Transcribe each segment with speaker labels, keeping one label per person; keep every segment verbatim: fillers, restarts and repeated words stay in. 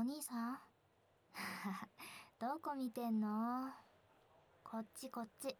Speaker 1: 兄さんどこ見てんの？こっちこっち。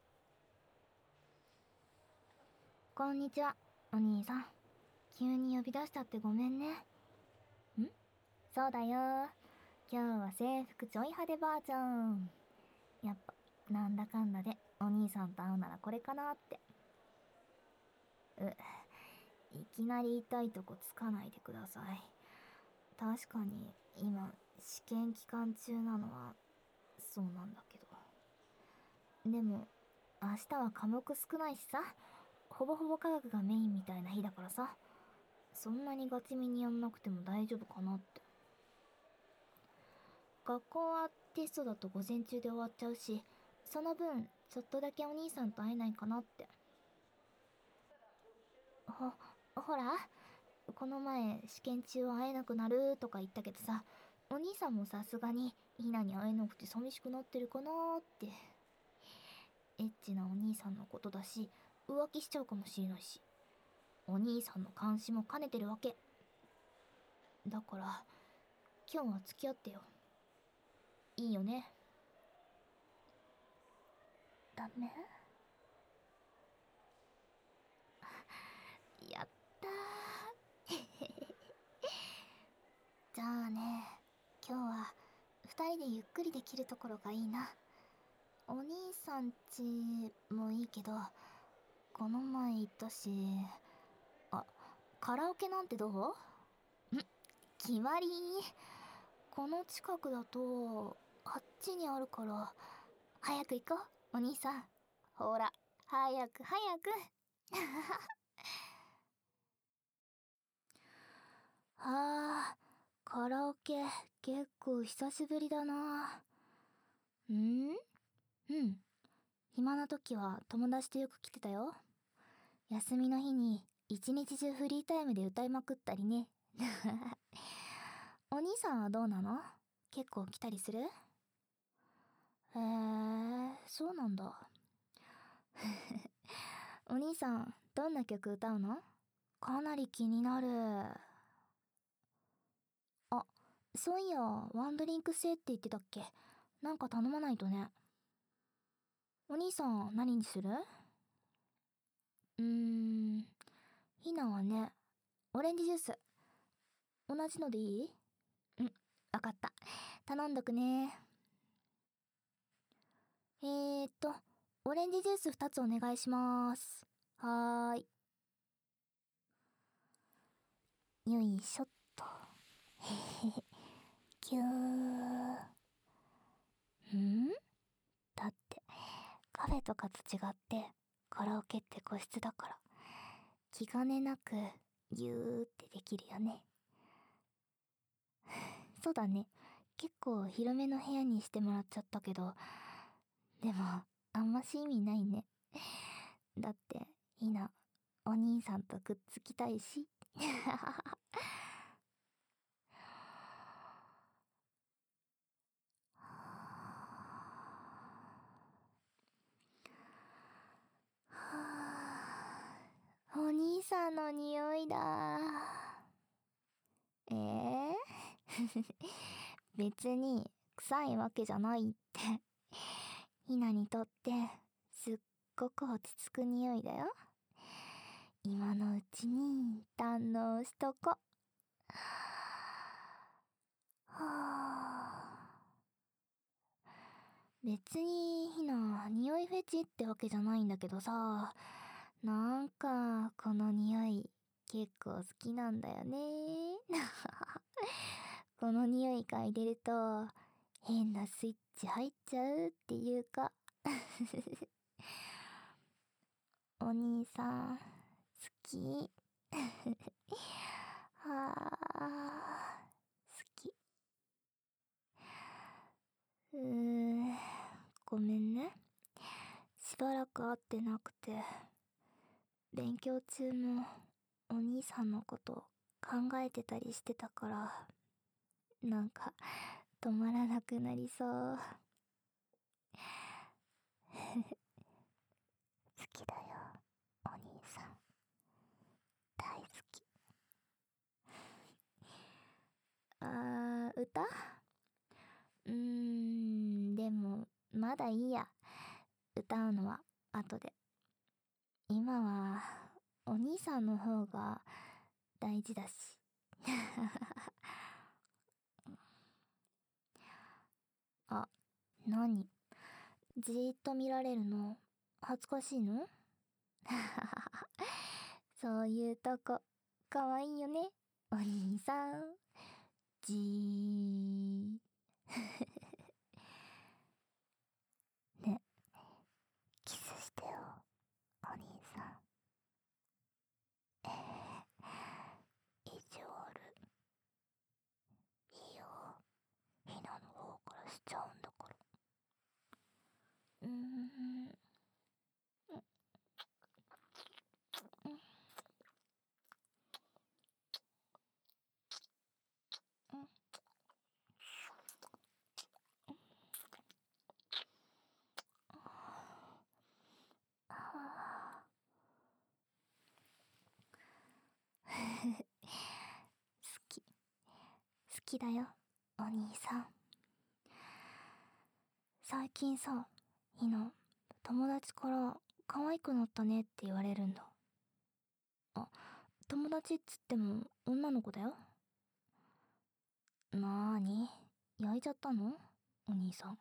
Speaker 1: こんにちは、お兄さん。急に呼び出しちゃってごめんね。ん？そうだよ。今日は制服ちょい派手バージョン。やっぱ、なんだかんだでお兄さんと会うならこれかなって。う、いきなり痛いとこつかないでください。確かに、今、試験期間中なのは、そうなんだけど。でも、明日は科目少ないしさ、ほぼほぼ科学がメインみたいな日だからさ、そんなにガチめにやんなくても大丈夫かなって。学校はテストだと午前中で終わっちゃうし、その分、ちょっとだけお兄さんと会えないかなって。ほ、ほら、この前試験中は会えなくなるとか言ったけどさ、お兄さんもさすがにひなに会えなくて寂しくなってるかなーって。エッチなお兄さんのことだし、浮気しちゃうかもしれないし、お兄さんの監視も兼ねてるわけ。だから、今日は付き合ってよ。いいよね？ダメ？やったーじゃあね、今日は二人でゆっくりできるところがいいな。お兄さんちもいいけど、この前言ったし、あ、カラオケなんてどう？ん、決まり。この近くだと、あっちにあるから、早く行こう、お兄さん。ほら、早く早く。はあ、カラオケ結構久しぶりだな。ん？うん。暇な時は友達とよく来てたよ。休みの日に一日中フリータイムで歌いまくったりね。お兄さんはどうなの？結構来たりする？へえ、そうなんだ。お兄さん、どんな曲歌うの？かなり気になる。あ、そういや、ワンドリンク制って言ってたっけ？なんか頼まないとね。お兄さん、何にする？うーん、ひなはね、オレンジジュース。同じのでいい？うん、わかった。頼んどくね。えーっと、オレンジジュースふたつお願いします。はーい。よいしょっと。へへへ。ぎゅー。ん？だって、カフェとかと違って、カラオケって個室だから、気兼ねなく、ぎゅーってできるよね。そうだね。結構広めの部屋にしてもらっちゃったけど、でも、あんまし意味ないね。だって、ひな、お兄さんとくっつきたいし。お兄さんの匂いだ。えー、別に臭いわけじゃないって。ひなにとってすっごく落ち着く匂いだよ。今のうちに堪能しとこ。はあ、別にひな匂いフェチってわけじゃないんだけどさ、なんかこの匂い結構好きなんだよね。この匂い嗅いでると変なスイッチ入っちゃうっていうか。お兄さん好き。はあ、好き。うーん、ごめんね。しばらく会ってなくて、勉強中もお兄さんのこと考えてたりしてたから、なんか止まらなくなりそう。好きだよ、お兄さん。大好き。あー、 歌？うーん、でも、まだいいや。歌うのは後で。今は、お兄さんの方が大事だし。あ、何？じーっと見られるの恥ずかしいの？そういうとこかわいいよね、お兄さん。じー。ね、キスしてよ、お兄さん。えー、意地悪。いいよ、ひなの方からしちゃうんだから。うーん。好き、好きだよ、お兄さん。最近さ、ひな、友達から可愛くなったねって言われるんだ。あ、友達っつっても女の子だよ。なーに、焼いちゃったの？お兄さん。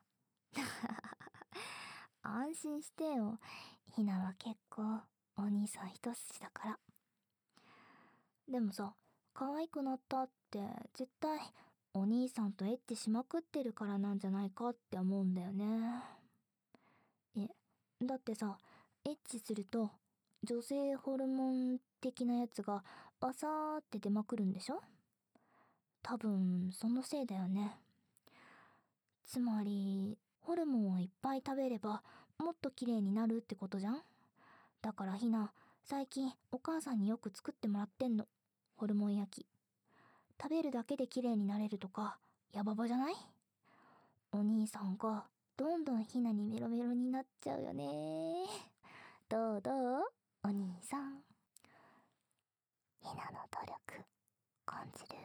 Speaker 1: 安心してよ。ひなは結構お兄さん一筋だから。でもさ、可愛くなったって絶対お兄さんとエッチしまくってるからなんじゃないかって思うんだよね。え、だってさ、エッチすると女性ホルモン的なやつがバサーって出まくるんでしょ？多分そのせいだよね。つまりホルモンをいっぱい食べればもっと綺麗になるってことじゃん。だからひな、最近お母さんによく作ってもらってんの、ホルモン焼き。食べるだけで綺麗になれるとかヤババじゃない？お兄さんがどんどんひなにメロメロになっちゃうよね。どうどう？お兄さん。ひなの努力感じる？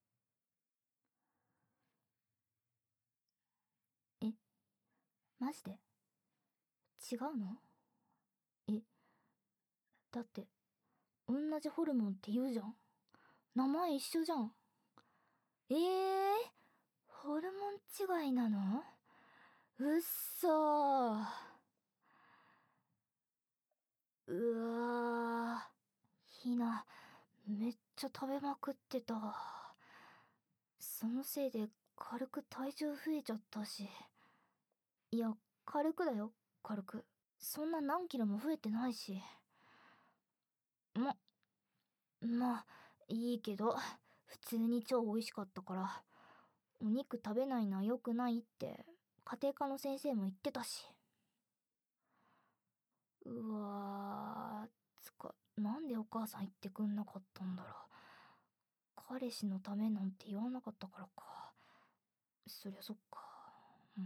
Speaker 1: え、マジで？違うの？え、だって同じホルモンって言うじゃん。名前一緒じゃん。えー、ホルモン違いなの？うっそー。うわー、ひな、めっちゃ食べまくってた。そのせいで軽く体重増えちゃったし。いや、軽くだよ、軽く。そんな何キロも増えてないし。ま、まあ、いいけど、普通に超美味しかったから。お肉食べないのは良くないって家庭科の先生も言ってたし。うわー、つか、なんでお母さん言ってくんなかったんだろう。彼氏のためなんて言わなかったからか。そりゃそっか。うん。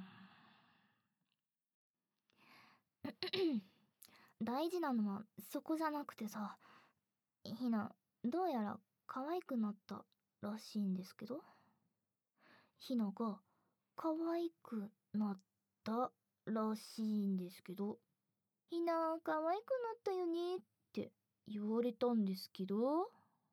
Speaker 1: 大事なのはそこじゃなくてさ、ひな、どうやら可愛くなったらしいんですけど。ひなが可愛くなったらしいんですけど。ひな、可愛くなったよねって言われたんですけど。ん？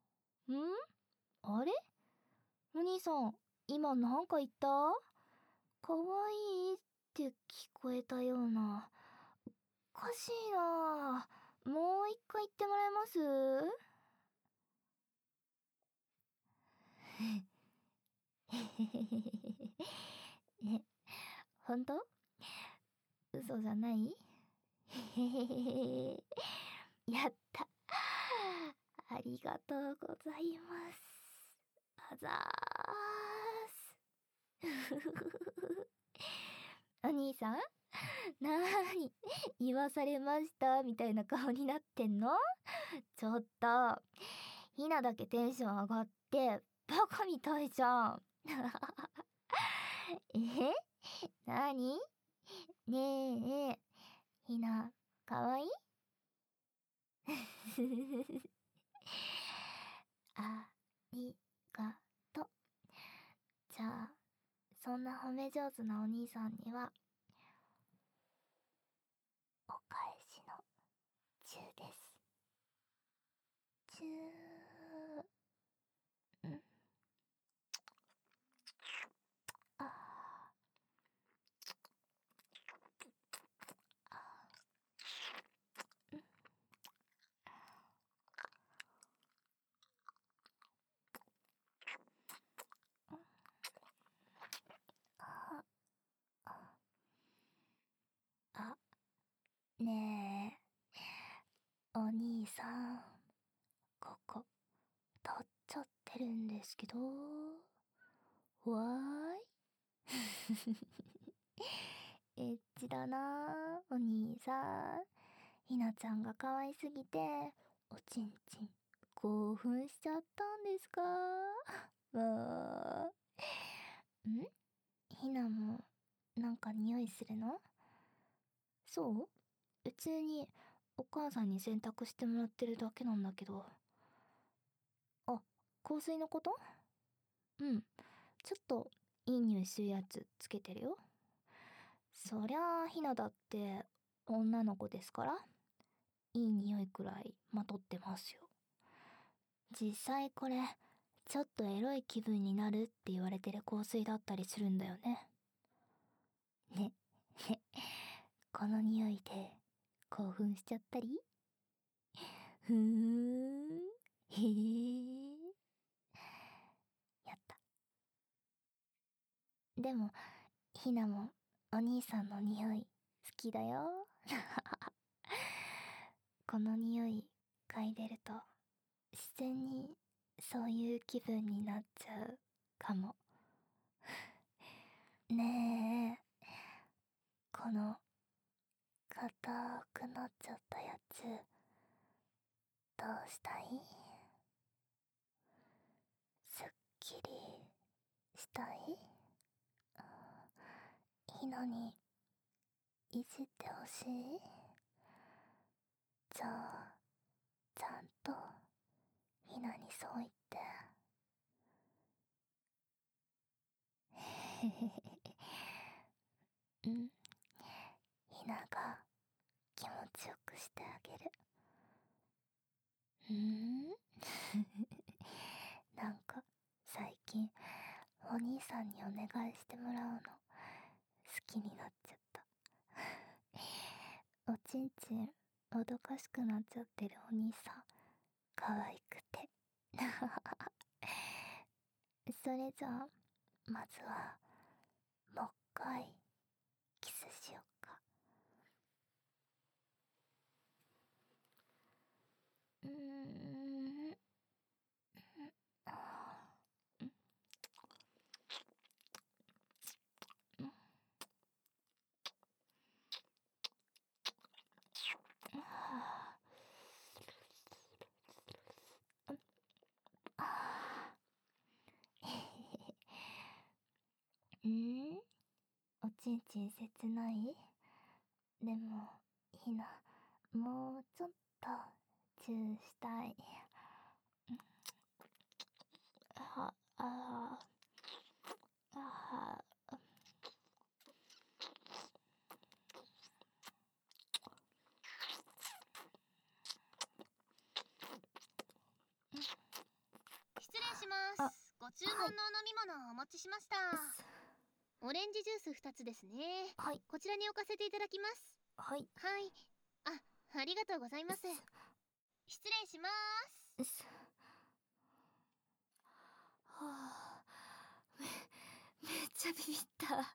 Speaker 1: あれ？お兄さん、今なんか言った？可愛いって聞こえたような。おかしいな。もう一回言ってもらえます？え、本当？嘘じゃない？やった。ありがとうございます。あざーす。お兄さん、なーに、言わされましたみたいな顔になってんの？ちょっと、ひなだけテンション上がって、バカみたいじゃん。え？なに？ねえ、ひな、かわいい？ありがと。じゃあ、 そんな褒め上手なお兄さんにはお返しのチューです。チュー。うん。あああ、ねえ、お兄さん、ここ、取っちゃってるんですけど、わーい。エッチだなー、お兄さん。ひなちゃんが可愛すぎて、おちんちん、興奮しちゃったんですか？わー。ん？ひなも、なんか匂いするの？そう？普通に、お母さんに洗濯してもらってるだけなんだけど。あ、香水のこと？うん。ちょっと、いい匂いするやつつけてるよ。そりゃあ、ひなだって、女の子ですから、いい匂いくらいまとってますよ。実際これ、ちょっとエロい気分になるって言われてる香水だったりするんだよね。ね、ね、この匂いで興奮しちゃったり？ふーん、へえ。やった。でも、ひなもお兄さんの匂い好きだよ。この匂い嗅いでると自然にそういう気分になっちゃうかも。ねえ、この硬くなっちゃったやつどうしたい？すっきりしたい？ひなにいじってほしい？じゃあちゃんとひなにそう言って。へへへへ。うん、ひなが気持ちよくしてあげる。うーん。なんか最近お兄さんにお願いしてもらうの好きになっちゃった。おちんちんおどかしくなっちゃってるお兄さん可愛くて。それじゃあまずはもう一回キスしよっか。うーん。あー、うん、あー、あー。ん？おちんちん切ない？でもひな、もうちょっとチューしたい。はあー、あー、
Speaker 2: 失礼しま
Speaker 1: あ、
Speaker 2: す。ご注
Speaker 1: はい。
Speaker 2: 文のお飲み物をお持ちしました。
Speaker 1: す
Speaker 2: オレンジジュースふたつですね。
Speaker 1: はい。
Speaker 2: こちらに置かせていただきます。
Speaker 1: はい。
Speaker 2: はい。あ、ありがとうございます。失礼します。
Speaker 1: すはあ、め、めっちゃビビった。えー、恥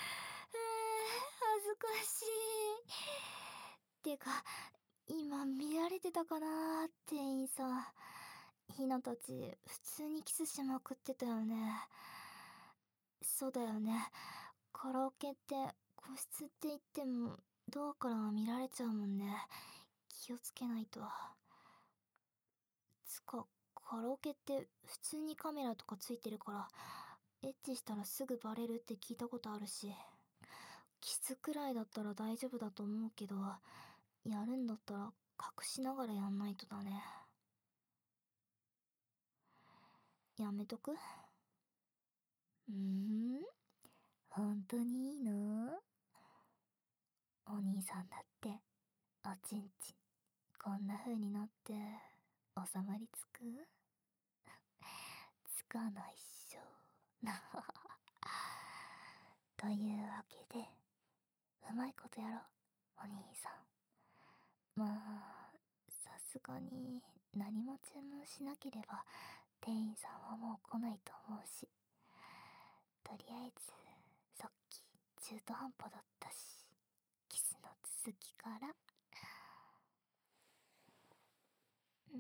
Speaker 1: ずかしい。てか、今見られてたかなー、店員さん。ひなたち、普通にキスしまくってたよね。そうだよね。カラオケって個室って言ってもドアからは見られちゃうもんね。気をつけないと。つか、カラオケって普通にカメラとかついてるからエッチしたらすぐバレるって聞いたことあるし、キスくらいだったら大丈夫だと思うけど、やるんだったら隠しながらやんないとだね。やめとく？うーん、 本当にいいの？お兄さんだっておちんちんこんな風になって収まりつく？つかないっしょ。というわけでうまいことやろうお兄さん。まあさすがに何も注文しなければ店員さんはもう来ないと思うし、とりあえずさっき中途半端だったし、キスの続きから。うん。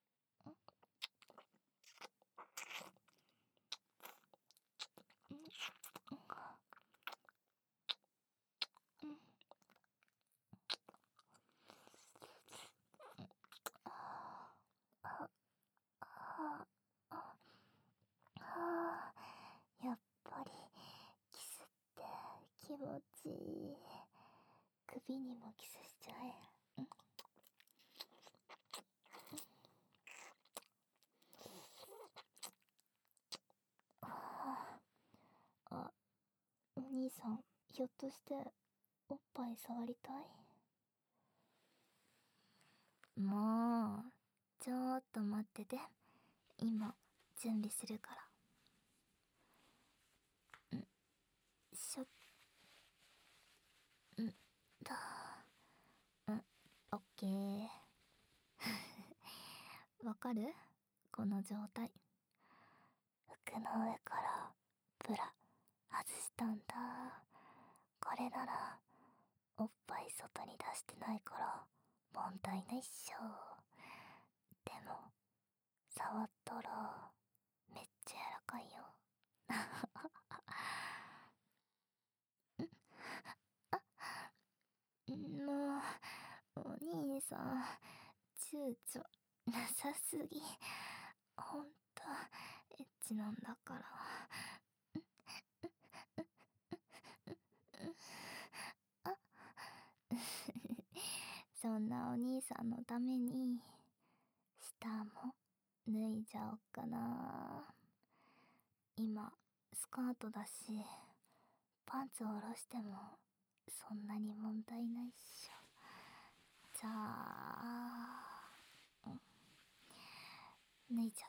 Speaker 1: やっぱりキスって気持ちいい。首にもキスしちゃえ。うん。あ、お兄さん、ひょっとしておっぱい触りたい？もうちょっと待ってて、今準備するから。んしょんだ。うん、オッケー。わかる？この状態。服の上からブラ外したんだ。これならおっぱい外に出してないから問題ないっしょ。でも触ったらめっちゃ柔らかいよ。もうお兄さん躊躇なさすぎ。ほんとエッチなんだから。あそんなお兄さんのために下も脱いじゃおっかな。今スカートだしパンツを下ろしてもそんなに問題ないっしょ。じゃあ、うん、脱いじゃった。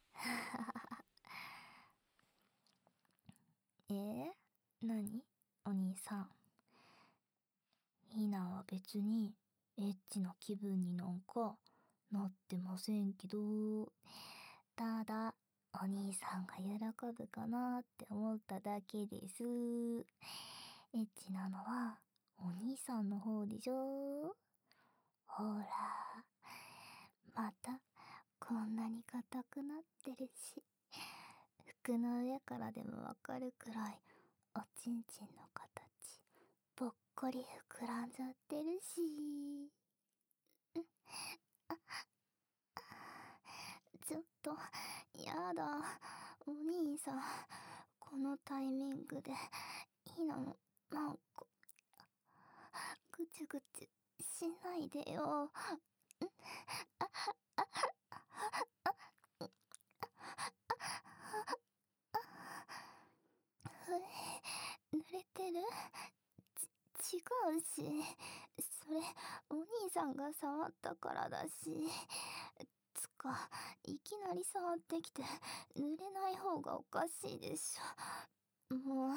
Speaker 1: えー、何？お兄さん。ひなは別にエッチな気分になんかなってませんけど、ただお兄さんが喜ぶかなって思っただけです。エッチなのはお兄さんの方でしょ。ほら、またこんなに硬くなってるし、服の上からでもわかるくらいおちんちんの形ぽっこり膨らんじゃってるし。ちょっとやだお兄さん、このタイミングでいいのなんかぐちゅぐちゅしないでよ。濡れてる？ち、違うし、それお兄さんが触ったからだし。つか、いきなり触ってきて濡れない方がおかしいでしょ。もう。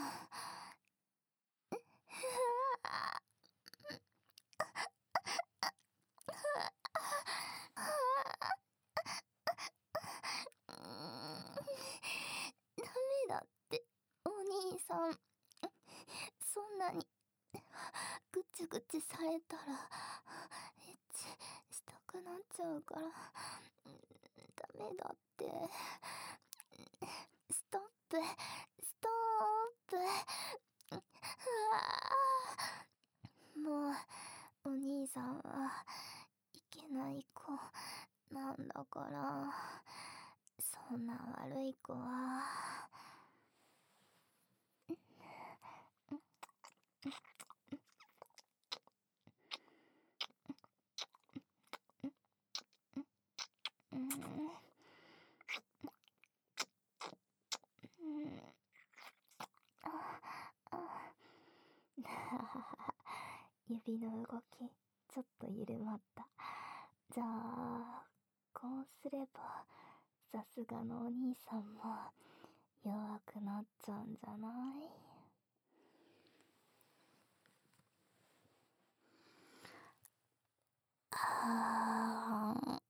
Speaker 1: ダメだってお兄さん、そんなにぐちゅぐちゅされたらエッチしたくなっちゃうから、ダメだって。ストップストップ。もうお兄さんはいけない子なんだから、そんな悪い子は。うん、うん、 指の動きちょっと緩まった。じゃあこうすればさすがのお兄さんも弱くなっちゃうんじゃない？あー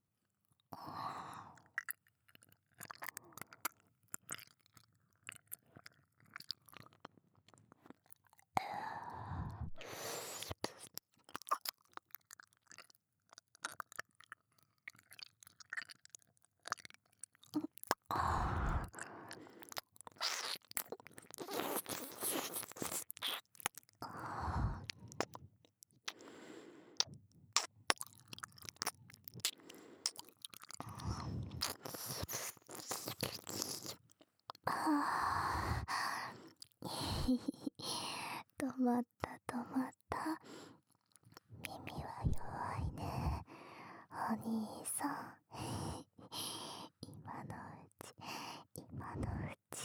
Speaker 1: あー止まった止まった。耳は弱いねお兄さん。今のうち今のうち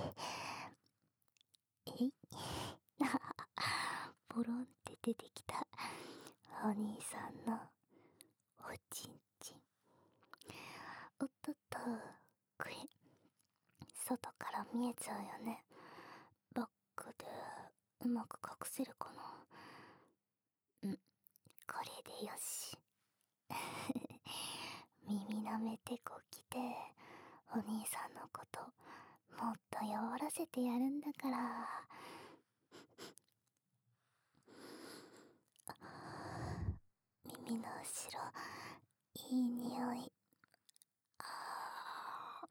Speaker 1: えいポロンって出てきたお兄さんのおちんちん。おっとっと、これ外から見えちゃうよね。バックでうまく隠せるかな。うん、これでよし。耳なめてこきでお兄さんのこともっと弱らせてやるんだから。耳の後ろいい匂い。あ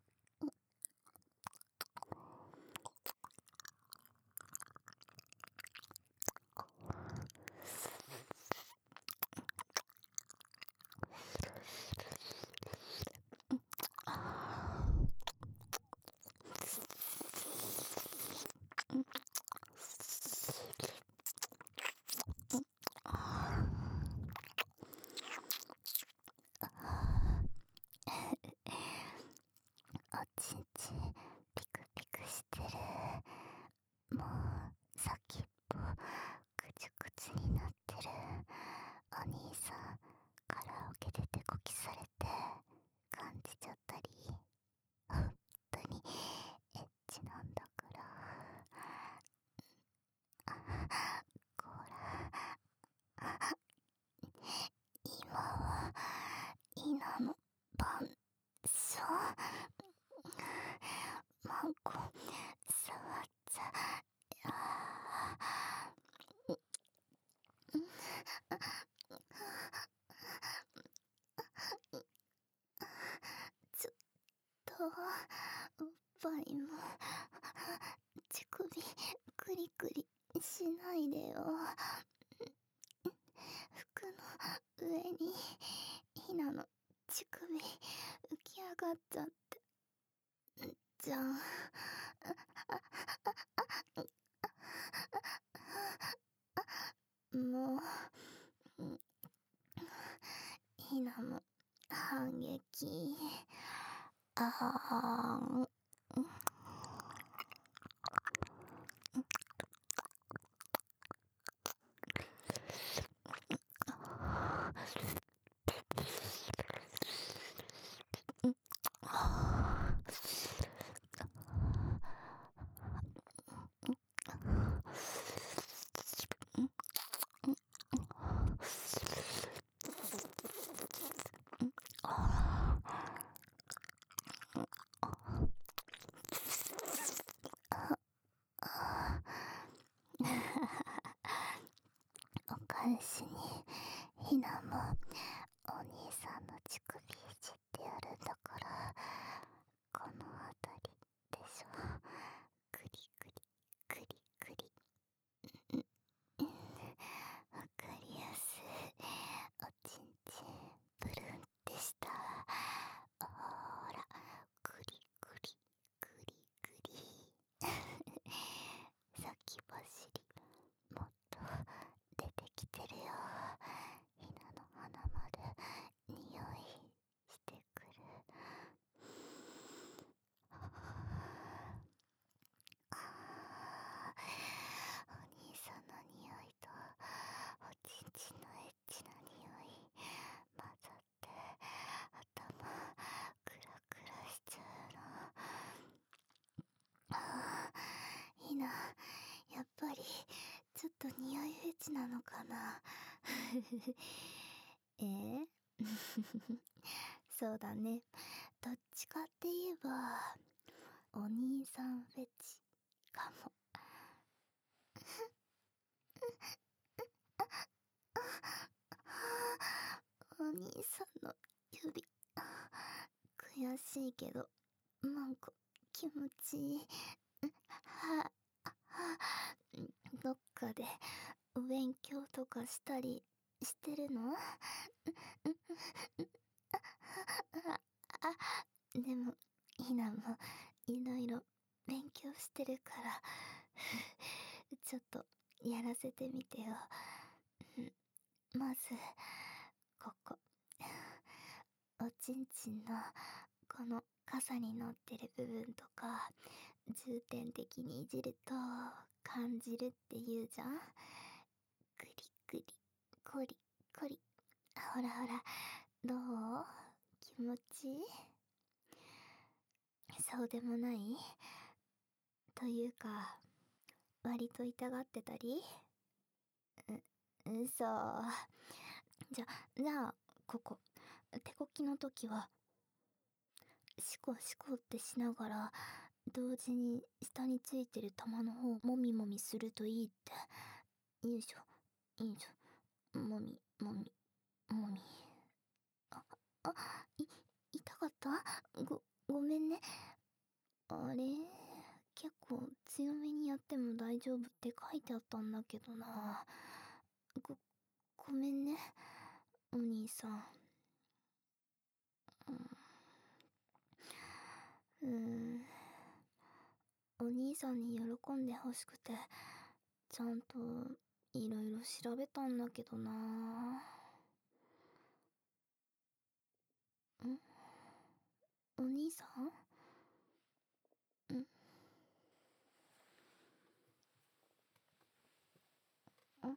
Speaker 1: おちんちんピクピクしてる。もう先っぽくちゅくちゅになってる。お兄さんカラオケで手こきされて感じちゃったり、本当にエッチなんだから。こら今は稲の番所。マンコ触っちゃちょっとおっぱいも乳首クリクリしないでよ。服の上にひなの乳首浮き上がっちゃって。じゃん。もうひなの反撃。あーん。 えー、そうだね。どっちかって言えば、お兄さんフェチかも。お兄さんの指、悔しいけど、なんか気持ちいい。は、は、どっかでお勉強とかしたりしてるの？あ、あ、でも、ひなもいろいろ勉強してるから、ちょっとやらせてみてよ。まず、ここ。おちんちんのこの傘に乗ってる部分とか、重点的にいじると感じるって言うじゃん。グリグリ、コリコリ。ほらほら、どう？気持ちいい？そうでもない？というか、割と痛がってたり？う、嘘。じゃ、じゃあ、ここ。手こきの時は、シコシコってしながら、同時に下についてる玉の方をもみもみするといいって。よいしょ、よいしょ。もみ、もみ、もみ。あ、あ、い、痛かった？ご、ごめんね。あれ？結構強めにやっても大丈夫って書いてあったんだけどな。ご、ごめんね、お兄さん。うーん。お兄さんに喜んでほしくて、ちゃんといろいろ調べたんだけどな。ん？お兄さん？ん？ん？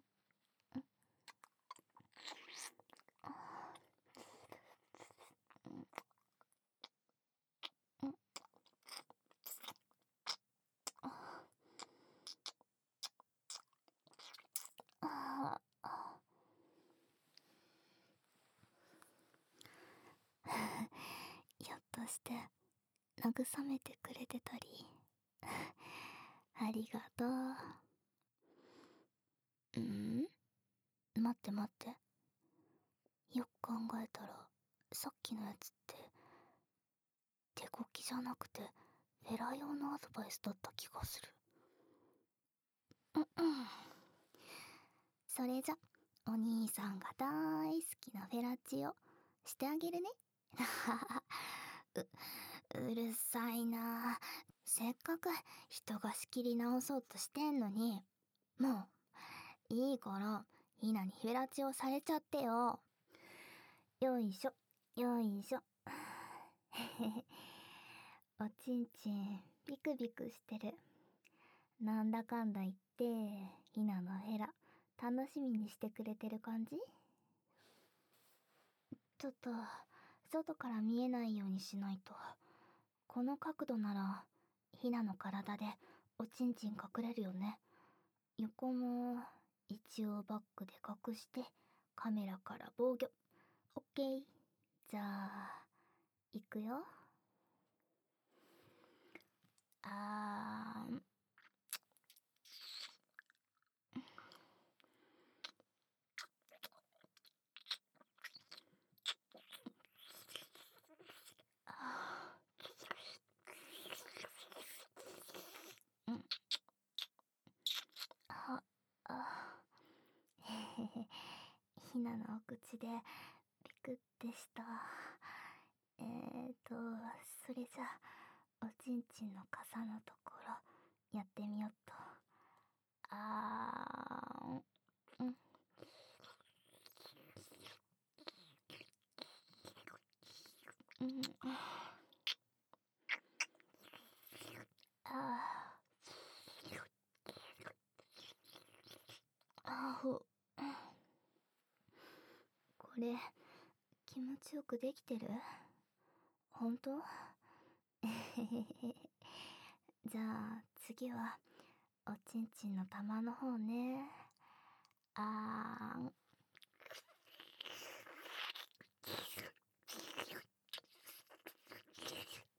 Speaker 1: ん？ああ。ひょっとして慰めてくれてたり？ありがとう。ん？待って待って。よく考えたら、さっきのやつって手こきじゃなくてフェラ用のアドバイスだった気がする。うんうん。それじゃ、お兄さんが大好きなフェラチオしてあげるね。う、うるさいな。せっかく人が仕切り直そうとしてんのに、もういいからひなにフェラチオされちゃってよ。よいしょ、よいしょ。おちんちんビクビクしてる。なんだかんだ言ってひなのフェラ楽しみにしてくれてる感じ？ちょっと外から見えないようにしないと。この角度ならひなの体でおちんちん隠れるよね。横も一応バックで隠してカメラから防御。オッケー。じゃあいくよ。あーん。うん。あ、あ、へへへ。ひなのお口でピクってした。えーと、それじゃあ、おちんちんの傘のところ、やってみよっと。あーん。うん。うん。あー。あほ。これ、気持ちよくできてる？ほんと？えへへへ。じゃあ、次は、おちんちんの玉の方ね。あーん。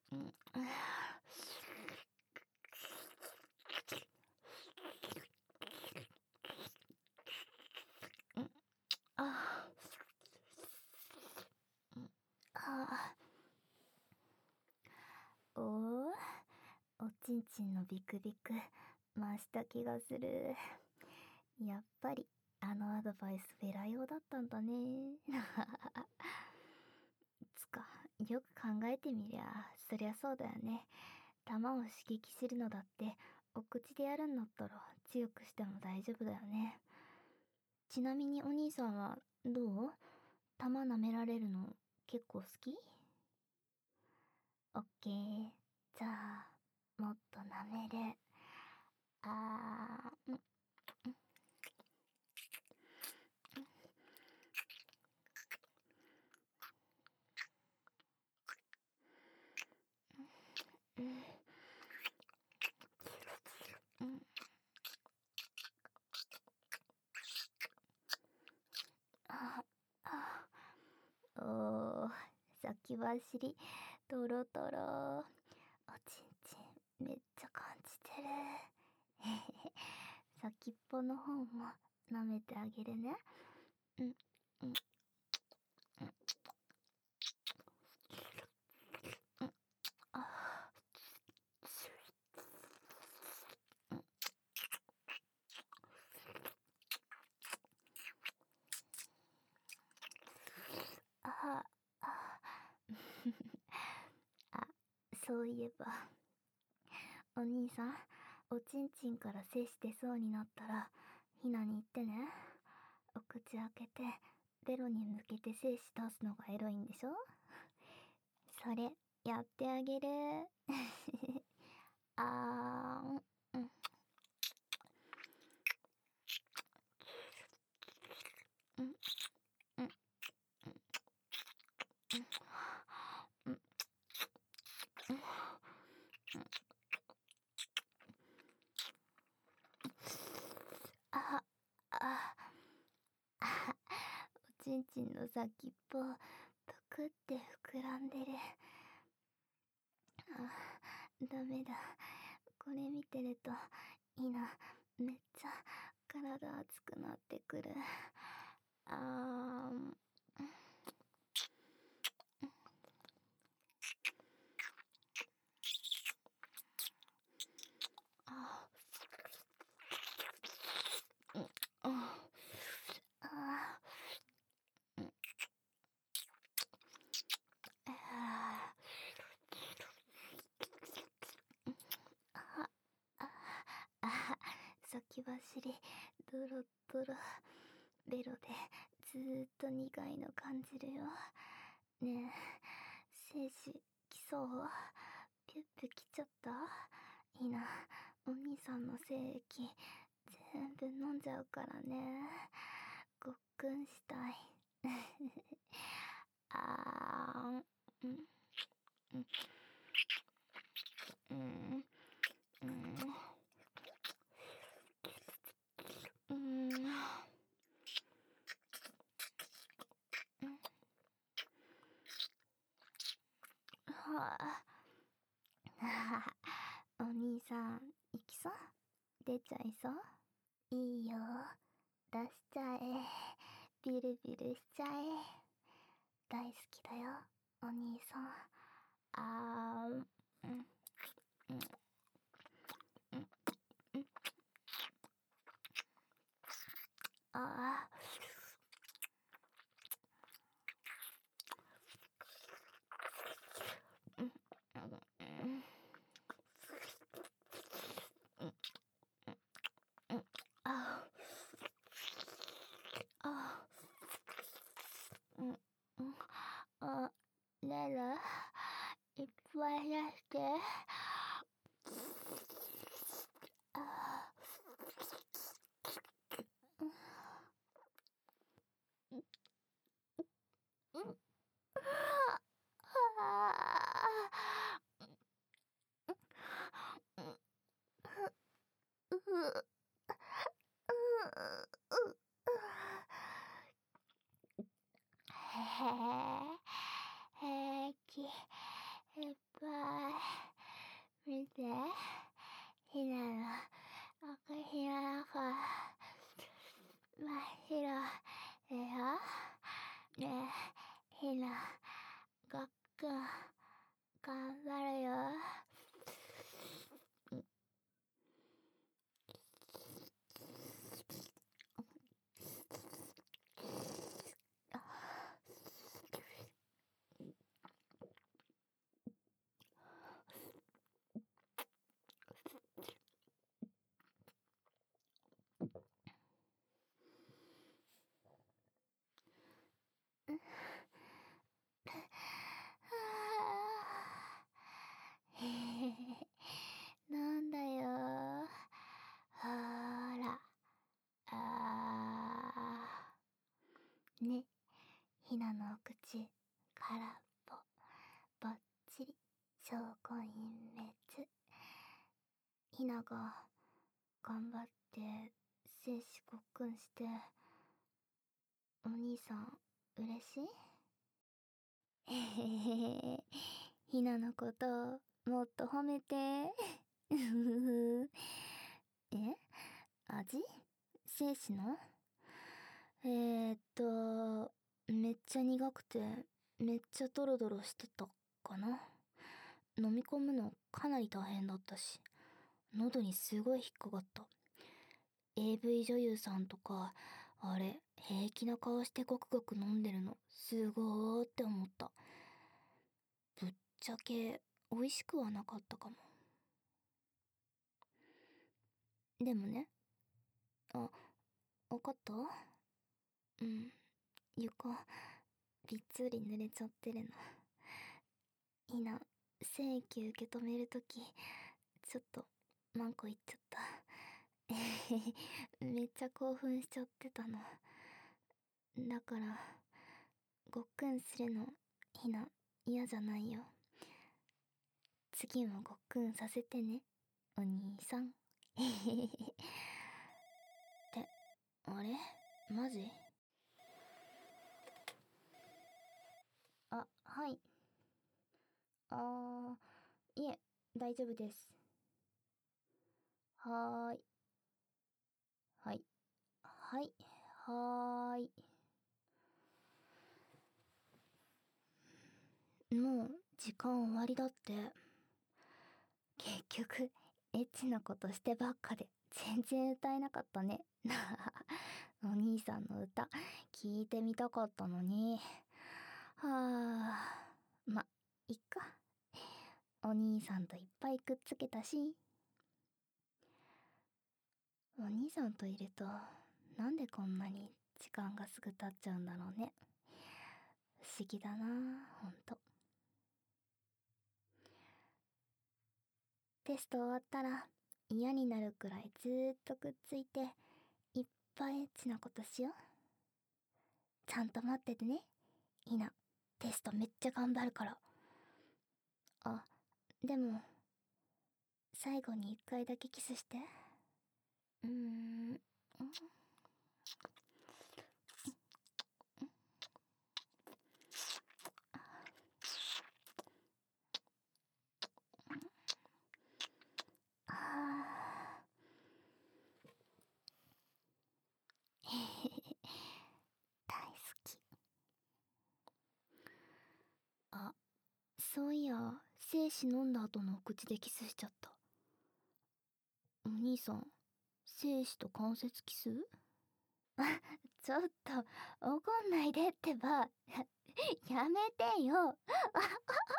Speaker 1: うん、ああ、おお、おちんちんのビクビク増した気がする。やっぱりあのアドバイスフェラ用だったんだね。つか、よく考えてみりゃそりゃそうだよね。弾を刺激するのだってお口でやるんだったら強くしても大丈夫だよね。ちなみにお兄さんはどう？弾舐められるの結構好き？オッケー。じゃあもっと舐める。あーん。うんうん、ああ、おー、先走りトロトロ。おちんちんめっちゃ感じてる。へへへ、先っぽの方も舐めてあげるね。うんうんうん、ああああ、そういえばお兄さん、おちんちんから精子出そうになったらひなに言ってね。お口開けてベロに向けて精子出すのがエロいんでしょ？それやってあげる。あーん、うん、うん、うん、うん、うん、あ、あ、あ、おちんちんの先っぽぷくって膨らんでる。あ、ダメだ。これ見てるといいな。めっちゃ体熱くなってくる。あーん、あ、うん、あ、あ、うん、あ、あ、あ、あ、先走りドロドロベロでずーっと苦いの感じるよ。ねえ、精子来そう？ピュッピュ来ちゃった？いいな、お兄さんの精液全部飲んじゃうからね。ごっくんしたい。あーん、うん、うん、うん、うん、うん、うん、はあ、お兄さん行きそう？出ちゃいそう？いいよ、出しちゃえ。ビルビルしちゃえ。大好きだよお兄さん。あーん、うん、うん、うん、うん、あー、うん、うん、うん、うん、うん、あー、あー、うん、うん、あ、レラいっぱい出して。あー、うん、うん、あー、うん、う、う、う、へえ、平気、いっぱいね。ひなのお口、空っぽ、ばっちり、証拠隠滅。ひなが、頑張って、精子ごっくんして、お兄さん、嬉しい？へへへ。ひなのこと、もっと褒めて。うふふふ。え？味？精子の？えーっと、めっちゃ苦くて、めっちゃドロドロしてたかな。飲み込むのかなり大変だったし、喉にすごい引っかかった。エーブイ 女優さんとか、あれ、平気な顔してごくごく飲んでるの、すごーって思った。ぶっちゃけ、美味しくはなかったかも。でもね、あ、わかった？うん、床、びっつり濡れちゃってるの。いな、精液受け止めるとき、ちょっと、マンコいっちゃった。えへへ、めっちゃ興奮しちゃってたの。だから、ごっくんするの、ひな、嫌じゃないよ。次もごっくんさせてね、お兄さん。えへへへ。って、あれ？マジ？あ、はい。あー、いえ、大丈夫です。はーい。はい。はい。はーい。もう、時間終わりだって。結局、エッチなことしてばっかで、全然歌えなかったね。お兄さんの歌、聞いてみたかったのに。はあ、ま、いっか。お兄さんといっぱいくっつけたし。お兄さんといると、なんでこんなに時間がすぐ経っちゃうんだろうね。不思議だなあ、ほんと。テスト終わったら嫌になるくらいずーっとくっついて、いっぱいエッチなことしよう。ちゃんと待っててね。ひな、テストめっちゃ頑張るから。あ、でも、最後に一回だけキスして。うーん。ああ。へへへ。大好き。あ、そういや、精子飲んだ後のお口でキスしちゃった。お兄さん、精子と関節キス？ちょっと、怒んないでってば。やめてよ。